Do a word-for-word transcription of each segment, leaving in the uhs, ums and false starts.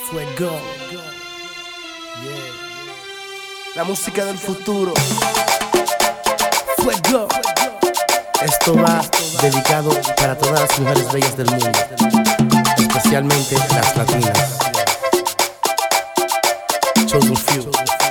Fuego. Yeah. La música del futuro. Fuego. Esto va dedicado para todas las mujeres bellas del mundo, especialmente las latinas. Chosen few.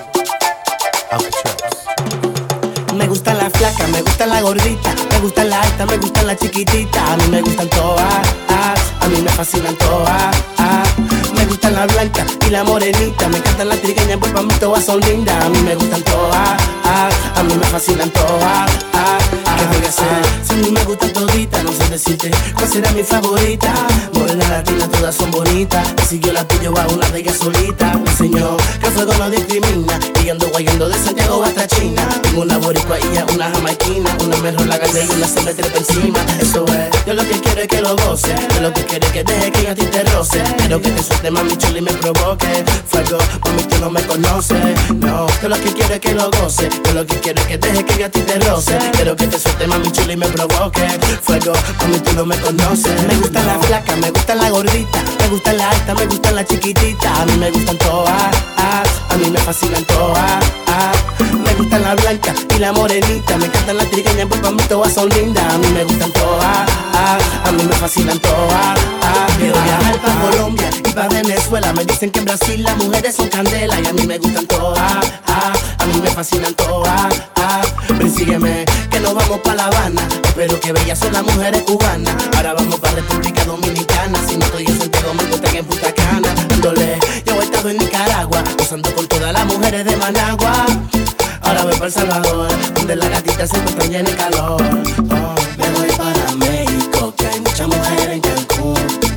Me gustan las flacas, me gustan la gordita, me gustan la alta, me gustan la chiquitita. A mí me gustan todas, ah, a mí me fascinan todas, ah. Me gustan la blanca y la morenita, me encantan las trigueñas, pues para mí todas son lindas. A mí me gustan todas, ah, a mí me fascinan todas, ah. ¿Qué voy a hacer? Si a mí me gustan toditas, no sé decirte cuál será mi favorita. Morena latina, todas son bonitas, y si yo la pillo a una de ellas solita. Me enseñó que el fuego no discrimina, y ando guayando de Santiago hasta China. Tengo una boricua y ya una jamaiquina, una mejor la gana y una se me trepa encima. Eso es, yo lo que quiero es que lo goce, yo lo que quiero es que deje que a ti te roce. Quiero que te suelte mami chula y me provoque. Fuego, mami tú no me conoces, no. Yo lo que quiero es que lo goce, yo lo que quiero es que deje que a ti te roce. Quiero que te suelte mami chula y me provoque. Fuego, mami tú no me conoces. Me gustan las flacas, me gustan la gordita, me gustan la alta, me gustan la chiquitita. A mí me gustan todas, ah, a mí me fascinan todas, ah. Me gustan la blanca y la morenita, me encantan las trigueñas, pues para mí todas son lindas. A mí me gustan todas, ah, a mí me fascinan todas, ah. Quiero viajar para Colombia y para Venezuela, me dicen que en Brasil las mujeres son candela. Y a mí me gustan todas, ah, a mí me fascinan todas, ah. Ven sígueme, que nos vamos para La Habana, espero que bellas son las mujeres cubanas. Ahora vamos para República Dominicana, si no estoy en Santiago me encuentran en Punta Cana. Dándole, yo he estado en Nicaragua, gozando con todas las mujeres de Managua. Ahora voy para El Salvador, donde las gatitas se encuentran llenas de calor. Oh, me voy para México, que hay muchas mujeres en Cancún.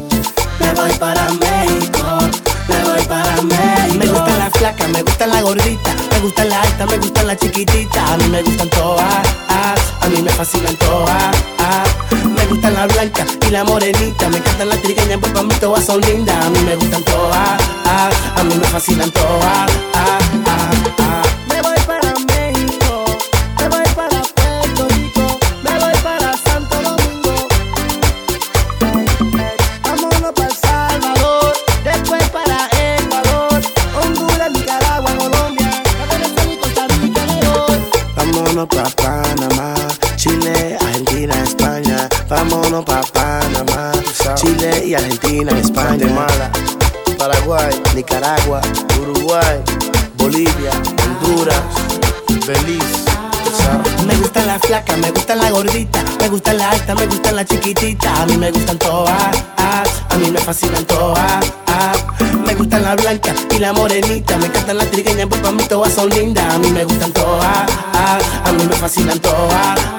Me voy para México, me voy para México. Me gustan las flacas, me gustan la gordita, me gustan la alta, me gustan la chiquitita. A mí me gustan todas, ah, a mí me fascinan todas, ah. Me gustan la blanca y la morenita, me encantan las trigueñas, pues para mí todas son lindas. A mí me gustan todas, ah, a mí me fascinan todas, ah, ah, ah. Me voy para México, me voy para Puerto Rico, me voy para Santo Domingo. Vámonos para El Salvador, después para Ecuador, Honduras, Nicaragua, Colombia, Venezuela y Costa Rica. Vámonos pa' Panamá, Chile, Argentina, España. Vámonos pa' Panamá, Chile y Argentina, España. Guatemala, Paraguay, Nicaragua, Uruguay, Bolivia, Honduras, Belice. Me gustan las flacas, me gustan la gordita, me gustan la alta, me gustan la chiquitita. A mí me gustan todas, ah, a mí me fascinan todas, ah. Me gustan la blanca y la morenita, me encantan las trigueñas, pues para mí todas son lindas. A mí me gustan todas, ah, a mí me fascinan todas,